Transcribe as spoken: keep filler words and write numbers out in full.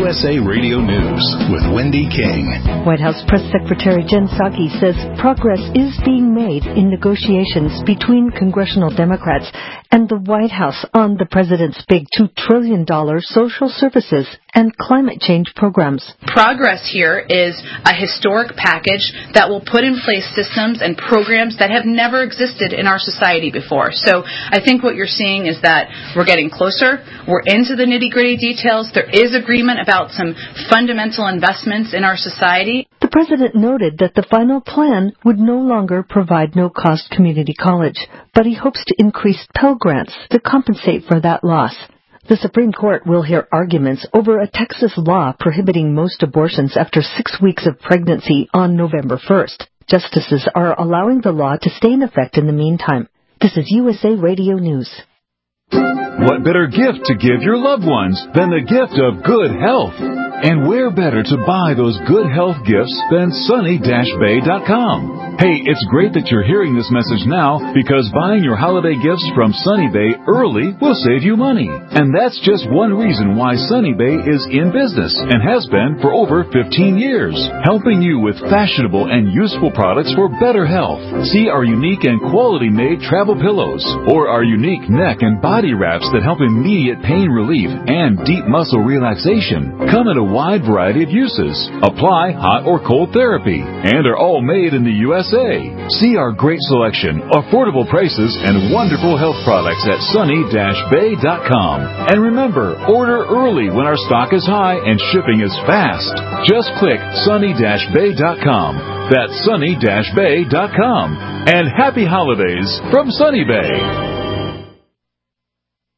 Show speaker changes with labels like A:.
A: U S A Radio News with Wendy King.
B: White House Press Secretary Jen Psaki says progress is being made in negotiations between congressional Democrats and the White House on the president's big two trillion dollars social services and climate change programs.
C: Progress here is a historic package that will put in place systems and programs that have never existed in our society before. So I think what you're seeing is that we're getting closer. We're into the nitty-gritty details. There is agreement about some fundamental investments in our society.
B: The president noted that the final plan would no longer provide no-cost community college, but he hopes to increase Pell Grants to compensate for that loss. The Supreme Court will hear arguments over a Texas law prohibiting most abortions after six weeks of pregnancy on November first. Justices are allowing the law to stay in effect in the meantime. This is U S A Radio News.
D: What better gift to give your loved ones than the gift of good health? And where better to buy those good health gifts than sunny dash bay dot com? Hey, it's great that you're hearing this message now, because buying your holiday gifts from Sunny Bay early will save you money. And that's just one reason why Sunny Bay is in business and has been for over fifteen years, helping you with fashionable and useful products for better health. See our unique and quality-made travel pillows, or our unique neck and body wraps that help immediate pain relief and deep muscle relaxation. Come in a wide variety of uses, apply hot or cold therapy, and are all made in the U S A. See our great selection, affordable prices, and wonderful health products at sunny dash bay dot com. And remember, order early when our stock is high and shipping is fast. Just click sunny dash bay dot com. That's sunny dash bay dot com. And happy holidays from Sunny Bay.